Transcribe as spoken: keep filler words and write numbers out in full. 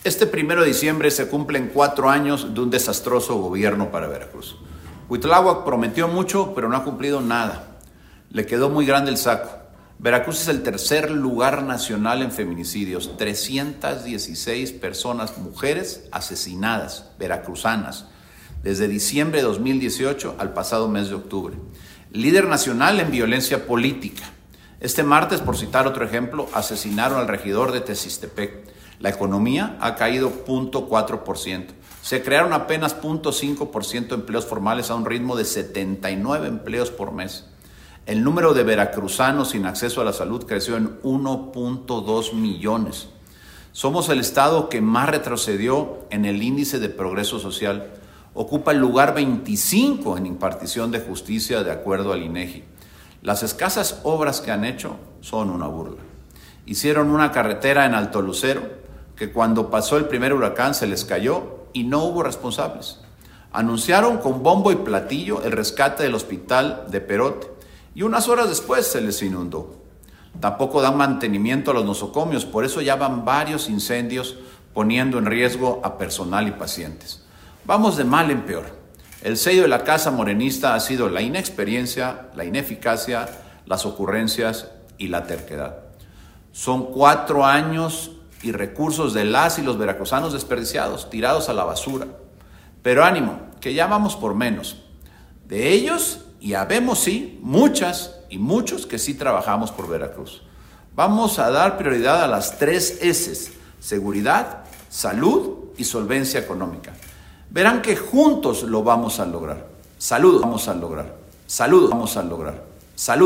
Este primero de diciembre se cumplen cuatro años de un desastroso gobierno para Veracruz. Cuitláhuac prometió mucho, pero no ha cumplido nada. Le quedó muy grande el saco. Veracruz es el tercer lugar nacional en feminicidios. trescientas dieciséis personas, mujeres asesinadas, veracruzanas, desde diciembre de dos mil dieciocho al pasado mes de octubre. Líder nacional en violencia política. Este martes, por citar otro ejemplo, asesinaron al regidor de Tezistepec. La economía ha caído cero punto cuatro por ciento. Se crearon apenas cero punto cinco por ciento de empleos formales a un ritmo de setenta y nueve empleos por mes. El número de veracruzanos sin acceso a la salud creció en uno punto dos millones. Somos el estado que más retrocedió en el índice de progreso social. Ocupa el lugar veinticinco en impartición de justicia de acuerdo al INEGI. Las escasas obras que han hecho son una burla. Hicieron una carretera en Alto Lucero que cuando pasó el primer huracán se les cayó y no hubo responsables. Anunciaron con bombo y platillo el rescate del hospital de Perote y unas horas después se les inundó. Tampoco dan mantenimiento a los nosocomios, por eso ya van varios incendios poniendo en riesgo a personal y pacientes. Vamos de mal en peor. El sello de la casa morenista ha sido la inexperiencia, la ineficacia, las ocurrencias y la terquedad. Son cuatro años y recursos de las y los veracruzanos desperdiciados, tirados a la basura. Pero ánimo, que ya vamos por menos. De ellos, y habemos sí, muchas y muchos que sí trabajamos por Veracruz. Vamos a dar prioridad a las tres S, seguridad, salud y solvencia económica. Verán que juntos lo vamos a lograr. Salud vamos a lograr. Salud vamos a lograr. Salud.